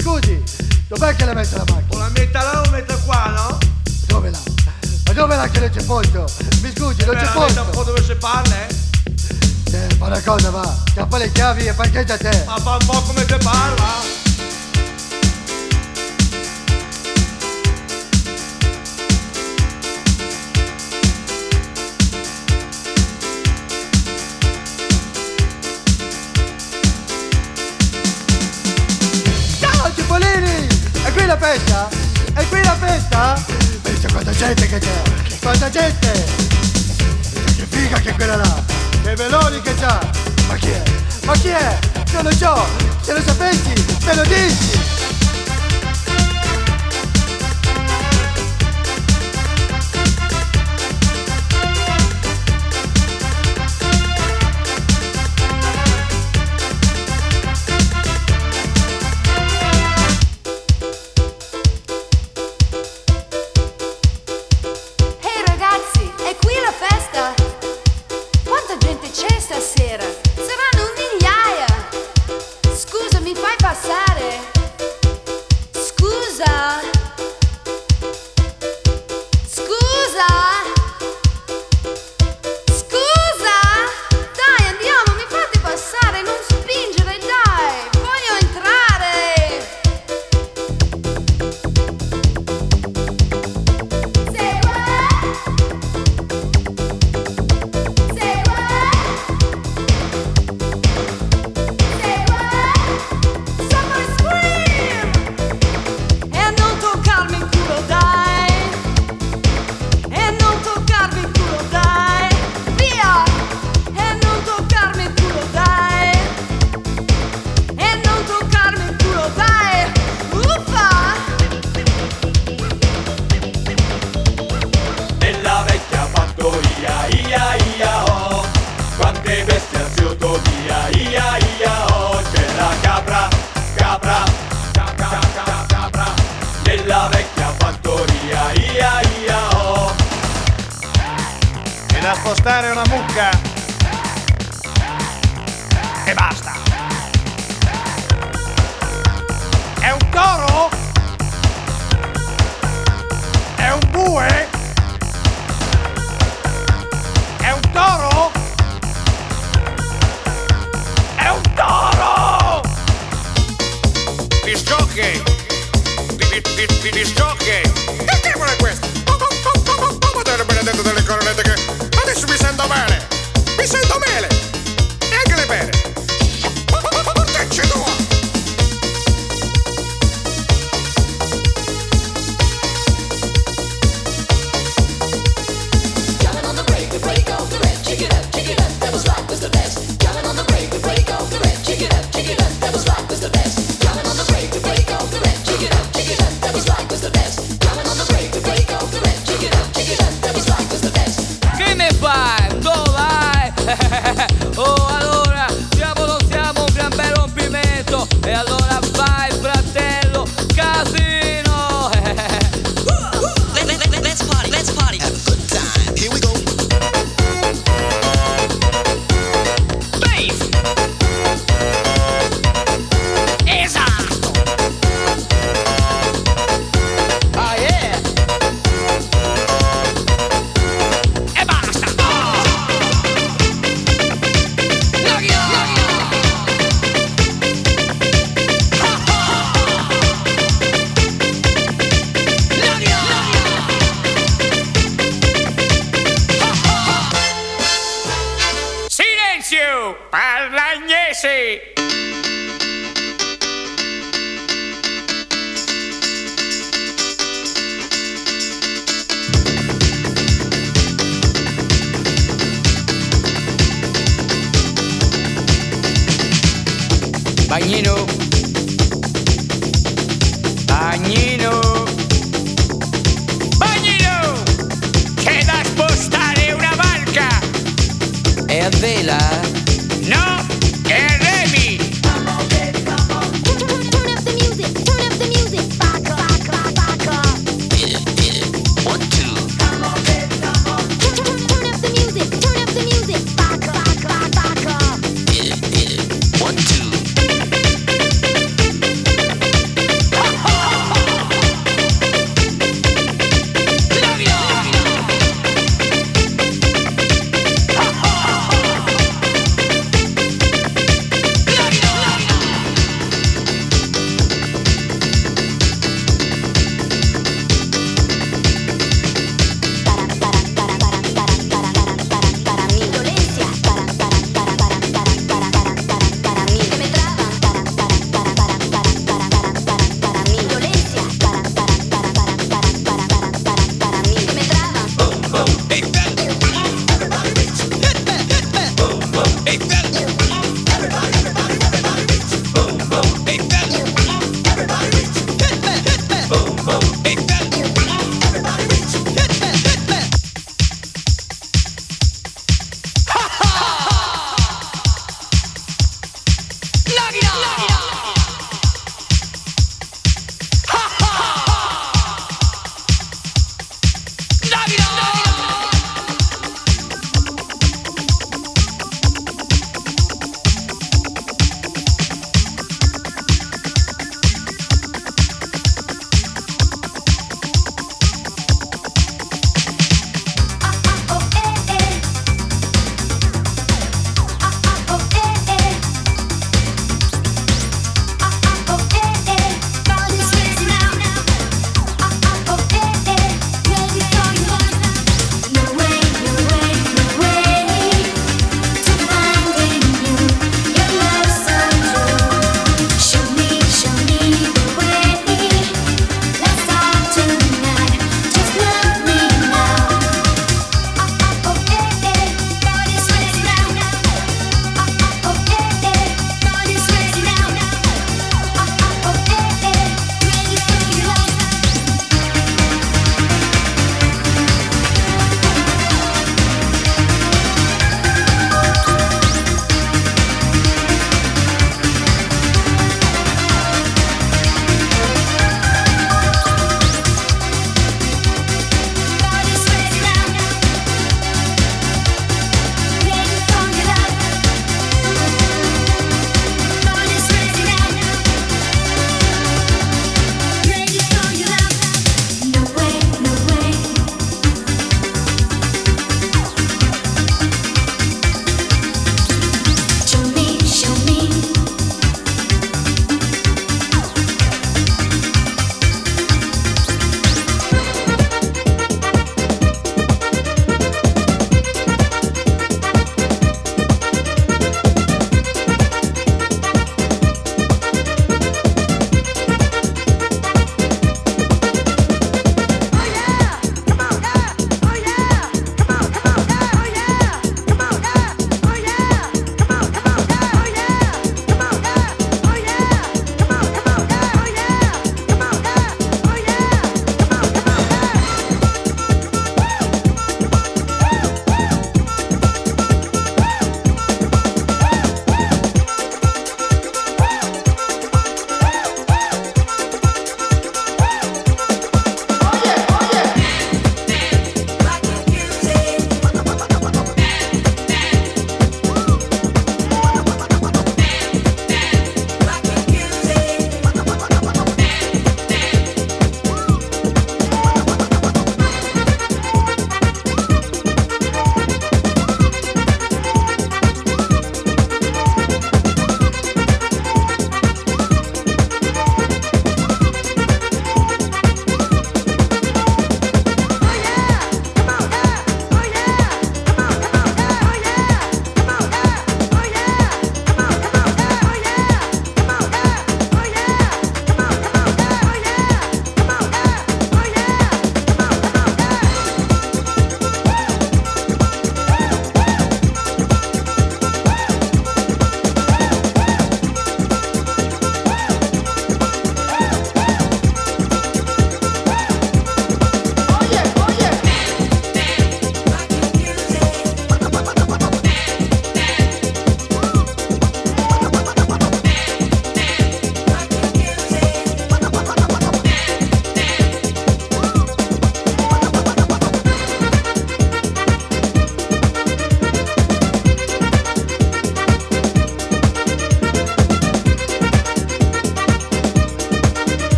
scusi, dov'è che la metto la macchina? O la metta là o metta qua, no? Dove là? Ma dove là che non c'è posto? Mi scusi, non c'è la metta un po' posto. dove si parla, Fa una cosa, va. Scappa le chiavi e parcheggia te. Ma fa un po' come te parla. Ciao Cipollini! È qui la festa? È qui la festa? Pensa quanta gente che c'è! Quanta gente! Che figa che è quella là! Che veloni che c'ha! Ma chi è? Ma chi è? Non lo so! Se lo sapessi, me lo dici! Ehi ragazzi, è qui la festa? Quanta gente c'è stasera? Saranno migliaia! Scusa, mi fai passare? Scusa? Scusa? Scusa? Dai, andiamo, mi fate passare, non spingere, dai! Voglio entrare! E non toccarmi il culo, dai! E non toccarmi il culo, dai! Via! E non toccarmi il culo, dai! E non toccarmi il culo, dai! Uffa! Nella vecchia fattoria, ia ia oh, quante bestie ha zioto via, ia ia oh, c'è la capra, capra, capra, capra, capra, nella vecchia fattoria, ia ia oh. E da spostare una mucca. E basta. È un toro? È un bue? È un toro? È un toro! Disgiochi! Disgiochi! Che cavolo è questo? Come te ne benedetto delle coronette che adesso mi sento bene! Mi sento bene! E anche le bene! Portacci tua! Jamming on the break, we break off the rest. Check it out, that was rock was the best. Jamming on the break, we break off the rest. Check it out, that was rock was the best. Jamming on the break, we break off the rest. Check it out, that was rock was the best. Jamming on the break, we break off the rest. Check it out, that was rock was the best. Che ne fai? Dov'hai? Oh, allora siamo non siamo un gran bel rompimento. E allora vai, fratello, casino. Let's party, have a good time. Here we go. Bass. Esatto. Ah yeah. E basta. Silenzio, parlagnesi. Bagnino. Bagnino. Bagnino. C'è da spostare una barca. È a vela? No, è a remi. Turn up the music, turn up the music. Baka, baka, baka. Hit it. 1, 2. Turn up the music, turn up the music. Baka, baka, baka. Hit it. 1, 2.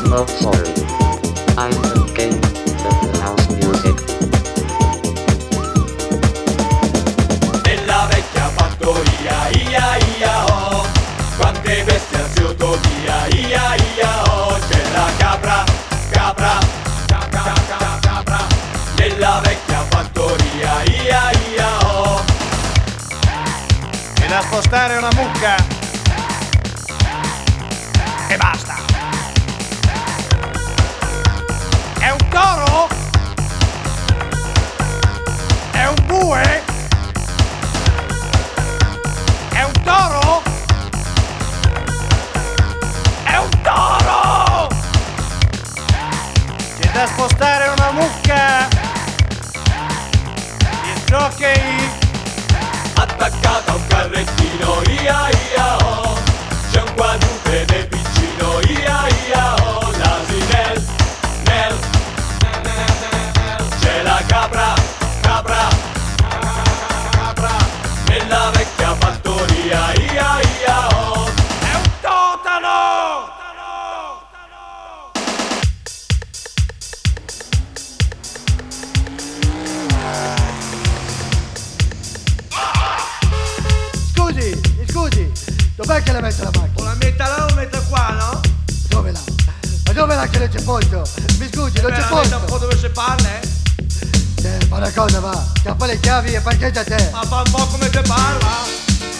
of soul. I'm the king of house music. Nella vecchia fattoria, ia ia oh, quante bestie ha zioto via, ia ia oh, c'è la capra, capra, capra, nella vecchia fattoria, ia ia oh. E da spostare una mucca. E basta. È un toro? È un bue? È un toro? È un toro! C'è da spostare una mucca. Il jockey Attaccata a un carrettino, ia ia oh, c'è un quadrupede piccino, ia ia oh, l'asinel, nel, c'è la capra, capra, capra, nella vecchia fattoria, ia ia oh. è un totano! Scusi, dov'è che la metto la macchina? O la metta là o metta qua, no? Dove là? Ma dove là che non c'è posto? Mi scusi, non c'è La metta un posto! po' dove si parla, Fa una cosa, va, scappa le chiavi e parcheggia te! Ma fa un po' come te parla.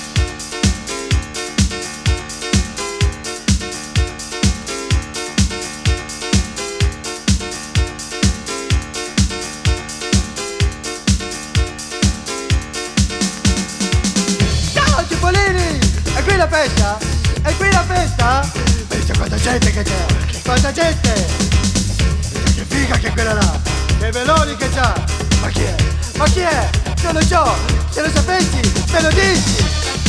Ciao Cipollini! È qui la festa? È qui la festa? Pensa quanta gente che c'è! Quanta gente! Che figa che è quella là! Che veloni che c'ha! Ma chi è? Ma chi è? Non lo so! Se lo sapessi, me lo dici!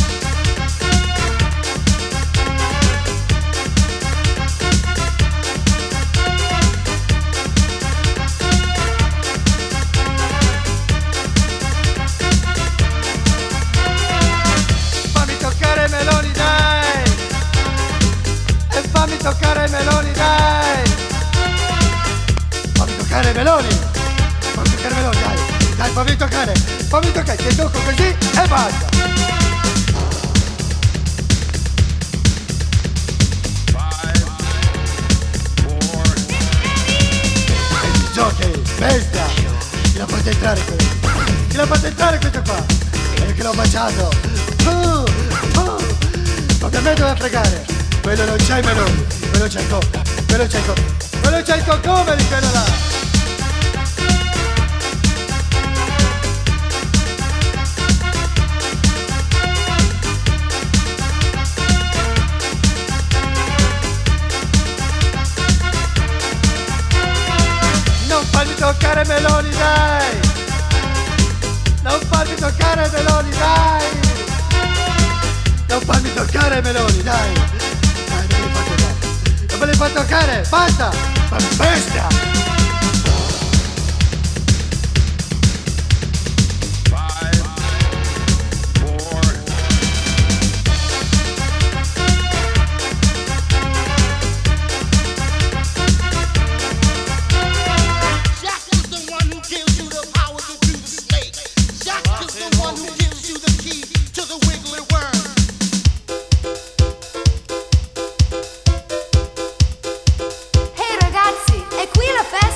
Fammi toccare i meloni, dai! E fammi toccare i meloni, dai! Fammi toccare i meloni! Fammi toccare i meloni, dai! Dai, fammi toccare! Fammi toccare! Ti tocco così e basta! E il jockey, bestia! Chi la fate entrare questo? Chi la fate entrare questo qua? Io che l'ho baciato! Ma per me dove fregare? Quello non c'ha i meloni! Quello c'è il cocco! Quello c'è il cocco! Quello c'è il coccome di quello là! Non farmi toccare meloni, dai! Non farmi toccare meloni, dai! Non farmi toccare meloni, dai! Dai, non me li fate toccare! Non me li fate toccare! Basta! Ma bestia! Jack is the one who gives you the power to do the snake. Jack is the one who gives you the key to the wiggly worm. Ehi ragazzi, è qui la festa!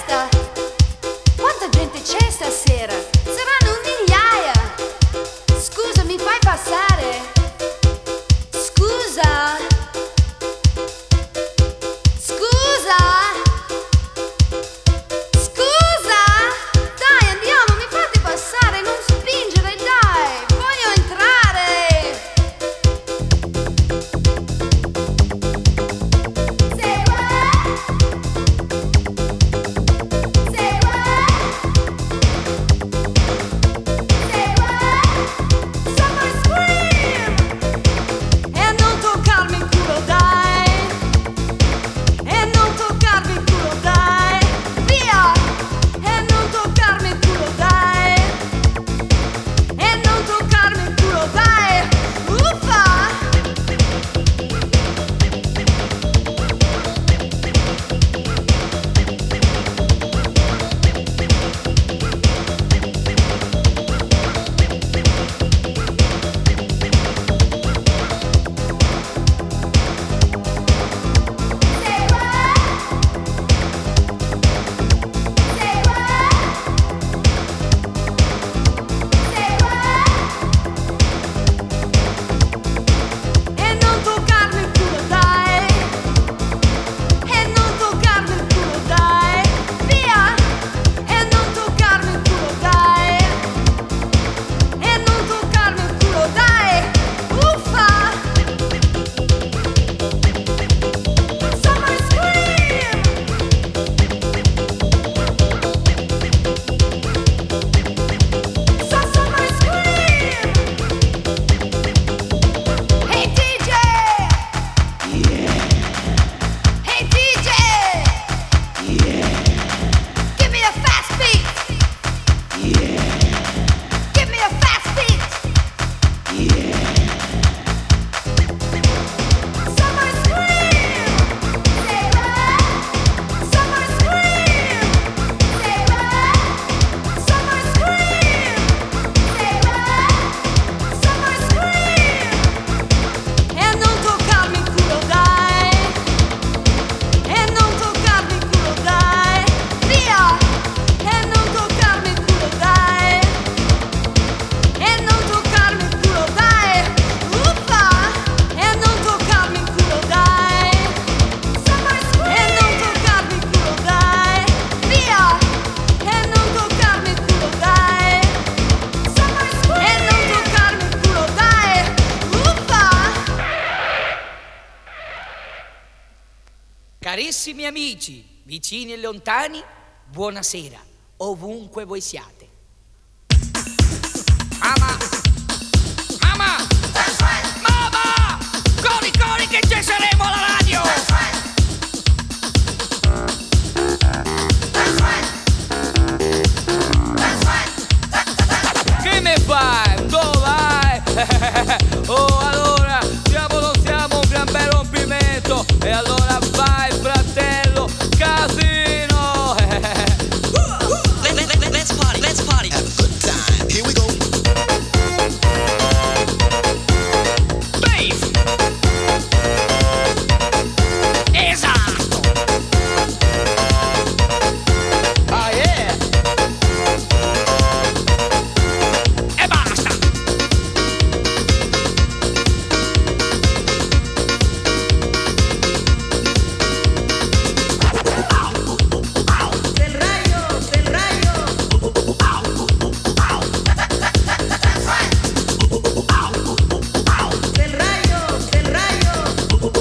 Carissimi amici, vicini e lontani, buonasera, ovunque voi siate. Mamma! Mamma! Mamma! Corri, corri che ci saremo alla radio! Che me fai? Dove vai? Oh, allora, siamo o non siamo un gran bel rompimento? E allora vai, fratello, casino! Let's party, let's party. Have a good time. Here we go. Bass! Esatto! Ah, yeah! E basta! Del rayo, del rayo. Del rayo, del rayo.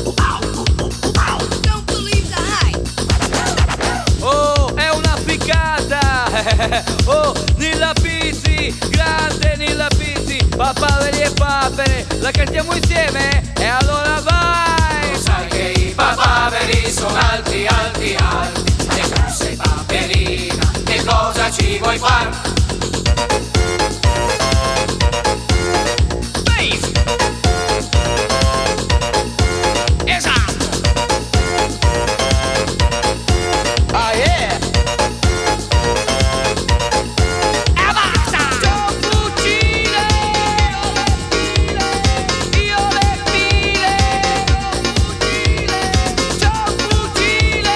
Don't believe the hype. Oh, è una ficcata! Oh, Nilla Pizzi, grande Nilla Pizzi, papaveri e papere, la cantiamo insieme? E allora vai! Sai che i papaveri sono alti, alti, alti. E tu sei paperina, che cosa ci vuoi far? Bass! Esatto! Ah, yeah! E basta! Ciao fucile! Io le file! Ciao fucile!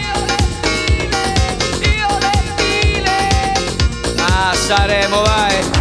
Io le file! Ah, saremo, vai!